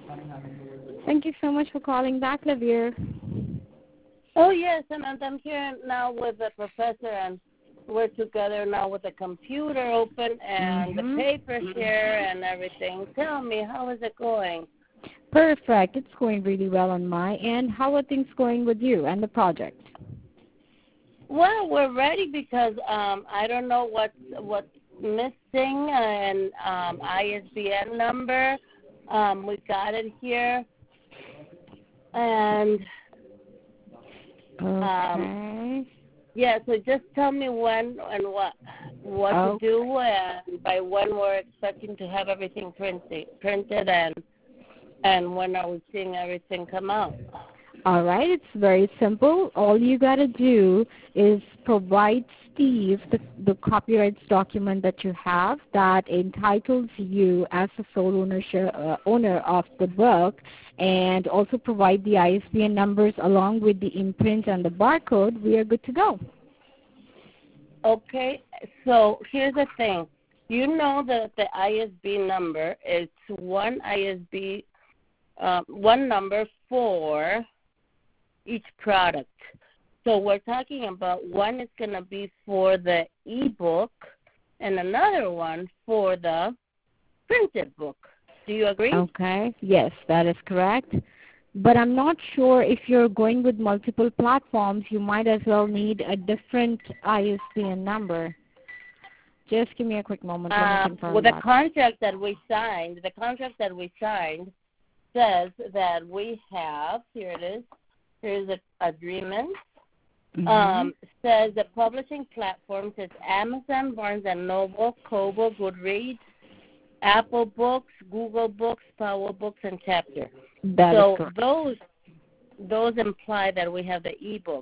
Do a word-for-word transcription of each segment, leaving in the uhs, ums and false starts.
Thank you so much for calling back, Lavir. Oh, yes, and I'm here now with the professor, and we're together now with the computer open and Mm-hmm. the paper here and everything. Tell me, how is it going? Perfect. It's going really well on my end. How are things going with you and the project? Well, we're ready because um, I don't know what's, what's missing, and um, I S B N number. Um, we got it here. And Okay. um, yeah, so just tell me when and what what Oh, to do, and by when we're expecting to have everything printed, printed, and and when are we seeing everything come out? all right. It's very simple. All you got to do is provide Steve the, the copyrights document that you have that entitles you as the sole ownership, uh, owner of the book, and also provide the I S B N numbers along with the imprint and the barcode. We are good to go. Okay, so here's the thing. You know that the I S B number is one I S B, uh, one number for each product. So we're talking about one is going to be for the ebook and another one for the printed book. Do you agree? Okay. Yes, that is correct. But I'm not sure if you're going with multiple platforms, you might as well need a different I S B N number. Just give me a quick moment. Let me Uh, confirm well, the that. contract that we signed, the contract that we signed says that we have, here it is, here's the agreement, Mm-hmm. um, says the publishing platforms is Amazon, Barnes and Noble, Kobo, Goodreads, Apple Books, Google Books, Power Books, and Chapter. That is So correct. those those imply that we have the ebooks.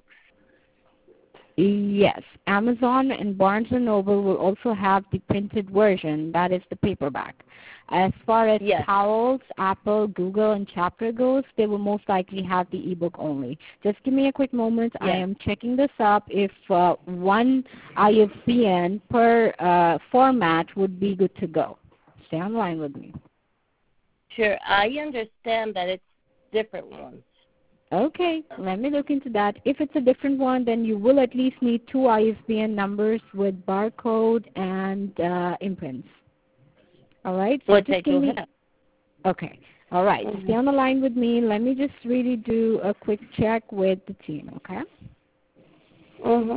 Yes. Amazon and Barnes and Noble will also have the printed version. That is the paperback. As far as Yes. Powell's, Apple, Google, and Chapter goes, they will most likely have the ebook only. Just give me a quick moment. Yes. I am checking this up. If uh, one I S B N per uh, format would be good to go. Stay on the line with me. Sure. I understand that it's different ones. Okay, let me look into that. If it's a different one, then you will at least need two I S B N numbers with barcode and uh, imprints. All right? So Which just I give do me. have. Okay. All right. Mm-hmm. Stay on the line with me. Let me just really do a quick check with the team, okay? Mm-hmm.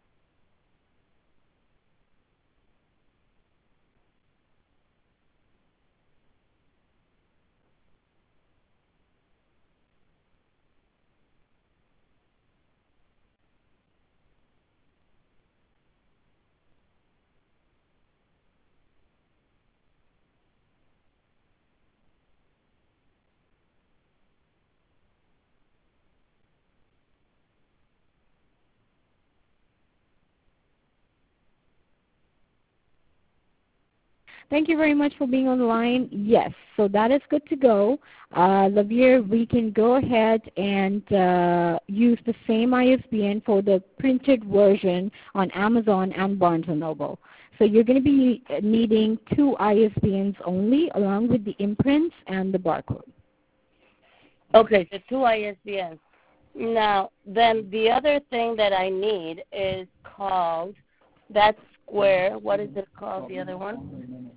Thank you very much for being on the line. Yes, so that is good to go. Uh, Lavir, we can go ahead and uh, use the same I S B N for the printed version on Amazon and Barnes and Noble. So you're going to be needing two I S B Ns only, along with the imprints and the barcode. Okay, so two I S B Ns. Now, then the other thing that I need is called that square. What is it called, the other one?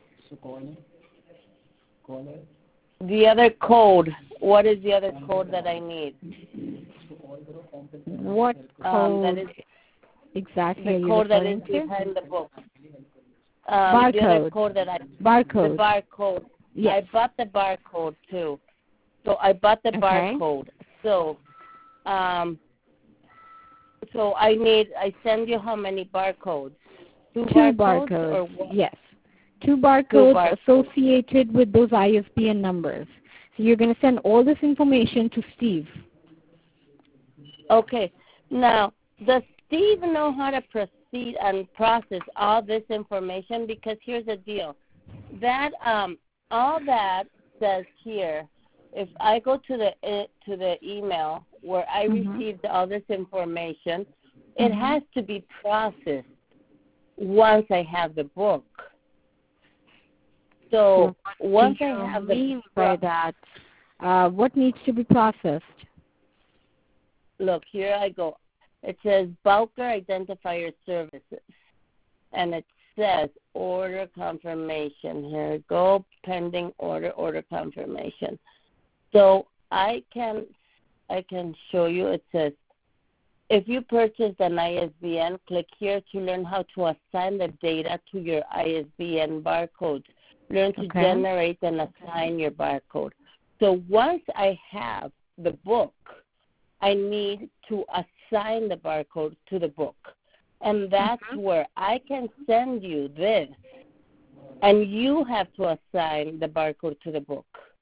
The other code. What is the other code that I need? What Um, that code is exactly the are you code that is referring to? behind the book. Um, Barcode. The other code that I Barcode. the barcode. Yes. I bought the barcode too. So I bought the Okay. barcode. So, um, so I need. I send you how many barcodes? Two, Two barcodes, barcodes. or what? Yes. Two barcodes, Two barcodes associated with those I S B N numbers. So you're going to send all this information to Steve. Okay. Now, does Steve know how to proceed and process all this information? Because here's the deal. That um, all that says here, if I go to the uh, to the email where I Mm-hmm. received all this information, it Mm-hmm. has to be processed once I have the book. So what once do I you have the mean by that? Uh, what needs to be processed? Look, here I go. It says Bowker Identifier Services, and it says order confirmation. Here we go, pending order, order confirmation. So I can I can show you. It says, if you purchased an I S B N, click here to learn how to assign the data to your I S B N barcode. Learn to Okay. generate and assign your barcode. So once I have the book, I need to assign the barcode to the book. And that's Mm-hmm. where I can send you this, and you have to assign the barcode to the book.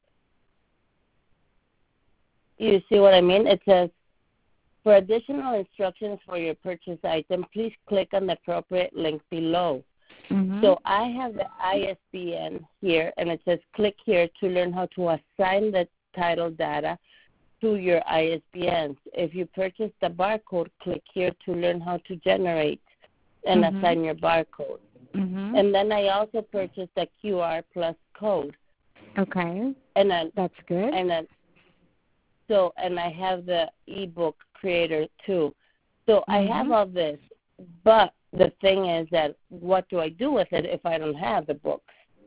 You see what I mean? It says, for additional instructions for your purchase item, please click on the appropriate link below. Mm-hmm. So I have the I S B N here, and it says click here to learn how to assign the title data to your I S B Ns. If you purchase the barcode, click here to learn how to generate and Mm-hmm. assign your barcode. Mm-hmm. And then I also purchased a Q R plus code. Okay. And then, That's good. and then, so, and I have the ebook creator too. So Mm-hmm. I have all this, but the thing is that what do I do with it if I don't have the books?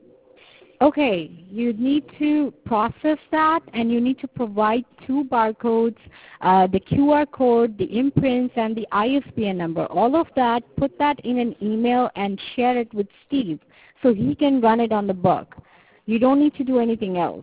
Okay, you need to process that, and you need to provide two barcodes, uh, the Q R code, the imprints, and the I S B N number. All of that, put that in an email and share it with Steve so he can run it on the book. You don't need to do anything else.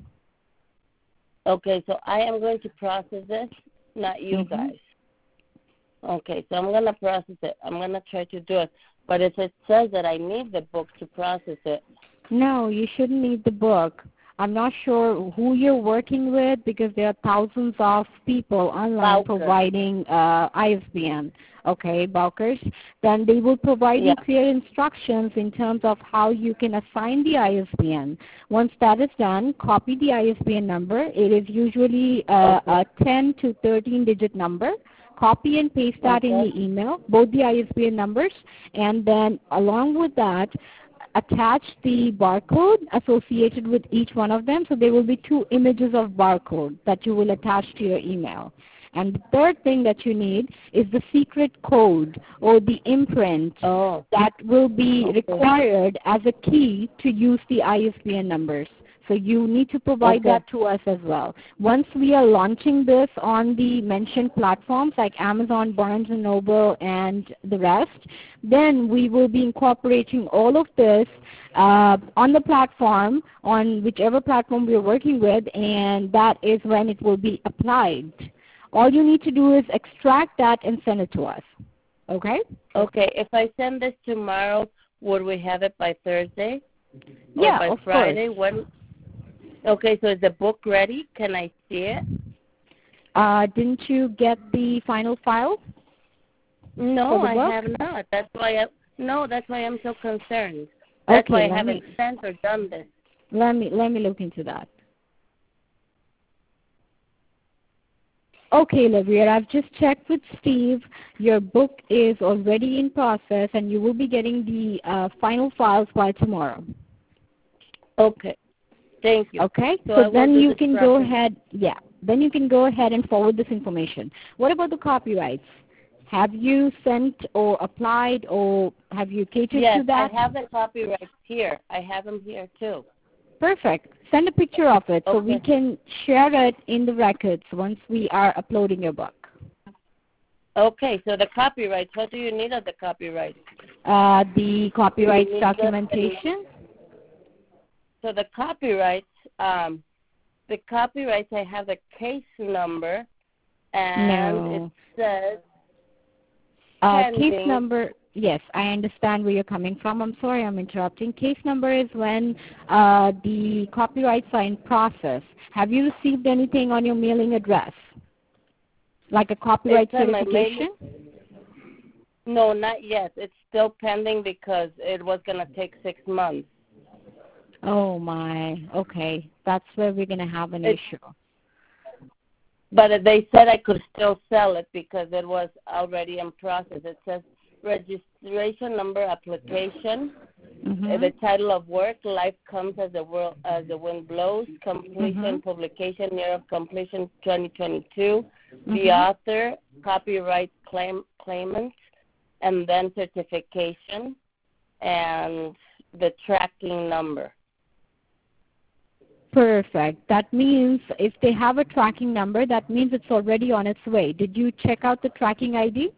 Okay, so I am going to process this, not you Mm-hmm. guys. Okay, so I'm going to process it. I'm going to try to do it. But if it says that I need the book to process it, No, you shouldn't need the book. I'm not sure who you're working with because there are thousands of people online Bowker. providing uh, I S B N, okay, Bowkers. Then they will provide Yeah. you clear instructions in terms of how you can assign the I S B N. Once that is done, copy the I S B N number. It is usually uh, Okay. a ten to thirteen digit number. Copy and paste that in Okay. the email, both the I S B N numbers, and then along with that, attach the barcode associated with each one of them. So there will be two images of barcode that you will attach to your email. And the third thing that you need is the secret code or the imprint Oh. that will be Okay. required as a key to use the I S B N numbers. So you need to provide Okay. that to us as well. Once we are launching this on the mentioned platforms like Amazon, Barnes and Noble, and the rest, then we will be incorporating all of this uh, on the platform, on whichever platform we are working with, and that is when it will be applied. All you need to do is extract that and send it to us. Okay? Okay. If I send this tomorrow, would we have it by Thursday? Yeah, or by of Friday? course. When? Okay, so is the book ready? Can I see it? Uh, didn't you get the final file? No, For the I book? have not. That's why I no, that's why I'm so concerned. That's Okay, why I let haven't me sent or done this. let me let me look into that. Okay, Lavia, I've just checked with Steve. Your book is already in process, and you will be getting the uh, final files by tomorrow. Okay. Thank you. Okay, So, so I will then do you this can process. go ahead. Yeah, then you can go ahead and forward this information. What about the copyrights? Have you sent or applied, or have you catered Yes, to that? I have the copyrights here. I have them here too. Perfect. Send a picture of it so we Okay. can share it in the records once we are uploading your book. Okay, so the copyrights, what do you need of the copyrights? Uh, the copyrights need documentation. So the copyrights, um, the copyrights, I have the case number, and No. it says Uh, case pending. number, yes, I understand where you're coming from. I'm sorry I'm interrupting. Case number is when uh, the copyrights are in process. Have you received anything on your mailing address? Like a copyright It's on my certification? No, not yet. It's still pending because it was going to take six months. Oh, my. Okay. That's where we're going to have an It's, issue. But they said I could still sell it because it was already in process. It says registration number application, Uh, the title of work, Life Comes as the World as the Wind Blows. Completion, Mhm. publication, year of completion, twenty twenty-two. Mhm. The author, copyright claim claimant, and then certification, and the tracking number. Perfect. That means if they have a tracking number, that means it's already on its way. Did you check out the tracking I D?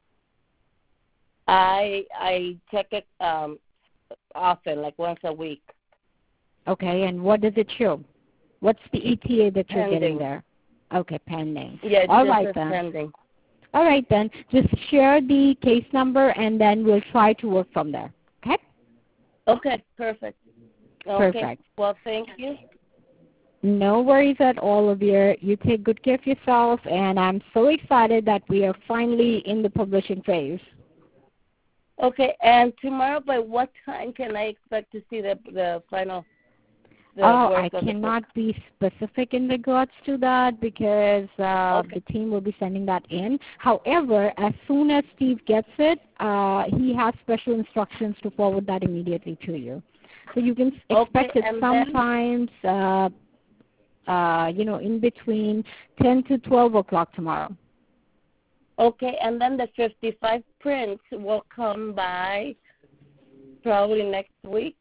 I I check it um, often, like once a week. Okay, and what does it show? What's the E T A that you're Pending. getting there? Okay, pending. Yeah, it's All just right says then. pending. All right then. Just share the case number, and then we'll try to work from there. Okay? Okay, perfect. Okay. Perfect. Well, thank you. No worries at all, Olivia. You take good care of yourself, and I'm so excited that we are finally in the publishing phase. Okay, and tomorrow by what time can I expect to see the the final? The Oh, work I of the book? cannot be specific in regards to that because uh, Okay. the team will be sending that in. However, as soon as Steve gets it, uh, he has special instructions to forward that immediately to you. So you can expect Okay, it and sometimes, uh, uh, you know, in between ten to twelve o'clock tomorrow. Okay, and then the fifty-five prints will come by probably next week.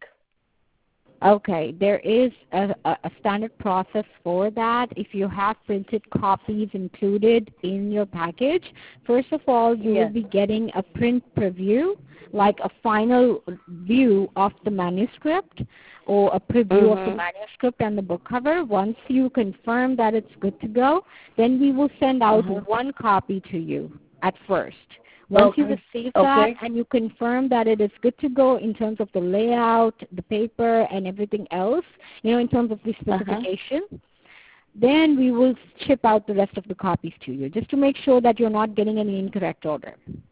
Okay, there is a, a, a standard process for that. If you have printed copies included in your package, first of all, you Yes. will be getting a print preview, like a final view of the manuscript or a preview Mm-hmm. of the manuscript and the book cover. Once you confirm that it's good to go, then we will send out Uh-huh. one copy to you at first. Once Okay. you receive Okay. that and you confirm that it is good to go in terms of the layout, the paper, and everything else, you know, in terms of the specification, uh-huh. then we will ship out the rest of the copies to you, just to make sure that you're not getting any incorrect order.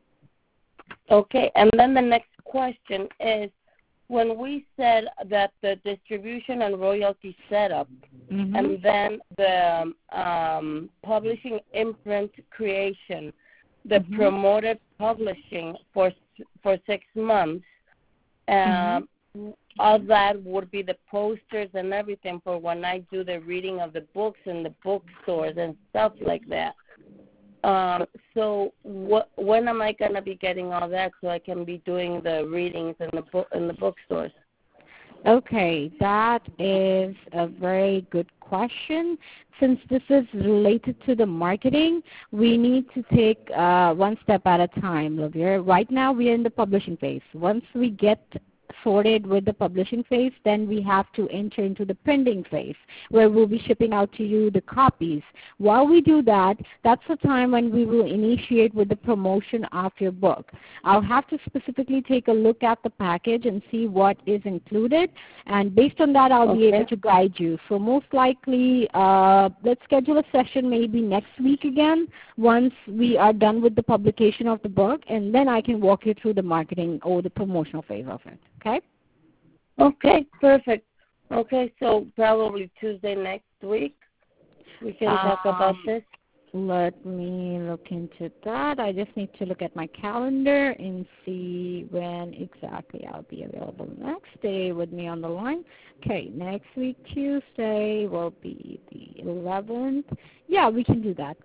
Okay, and then the next question is, when we said that the distribution and royalty setup, mm-hmm. and then the um, publishing imprint creation, the mm-hmm. promoted publishing for for six months, um, mm-hmm. all that would be the posters and everything for when I do the reading of the books in the bookstores and stuff like that. Um, so what, when am I going to be getting all that so I can be doing the readings in the book in the bookstores? Okay, that is a very good question. Since this is related to the marketing, we need to take uh, one step at a time, Olivia. Right now we are in the publishing phase. Once we get sorted with the publishing phase, then we have to enter into the printing phase, where we'll be shipping out to you the copies. While we do that, that's the time when we will initiate with the promotion of your book. I'll have to specifically take a look at the package and see what is included, and based on that, I'll okay. be able to guide you. So most likely, uh, let's schedule a session maybe next week again, once we are done with the publication of the book, and then I can walk you through the marketing or the promotional phase of it. Okay? Okay, perfect. Okay, so probably Tuesday next week we can um, talk about this. Let me look into that. I just need to look at my calendar and see when exactly I'll be available next. Stay with me on the line. Okay, next week Tuesday will be the eleventh. Yeah, we can do that.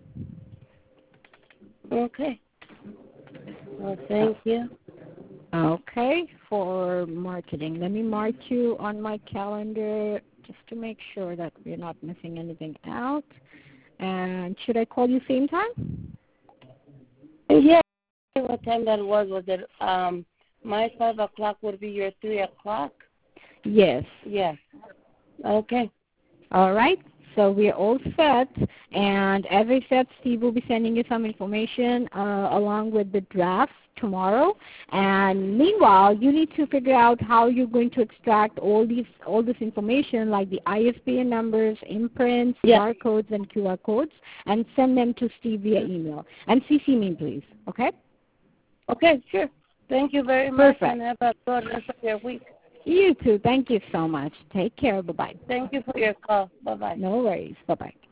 Okay. Well, thank you. Okay, for marketing. Let me mark you on my calendar just to make sure that we're not missing anything out. And should I call you same time? Yeah. What time that was? Was it um, my five o'clock would be your three o'clock? Yes. Yes. Okay. All right. So we're all set, and as I said, Steve will be sending you some information uh, along with the drafts tomorrow. And meanwhile, you need to figure out how you're going to extract all these all this information, like the I S B N numbers, imprints, yes. barcodes, and Q R codes, and send them to Steve via email. And C C me, please. Okay? Okay, sure. Thank you very Perfect. much, and have a good rest of your week. You too. Thank you so much. Take care. Bye-bye. Thank you for your call. Bye-bye. No worries. Bye-bye.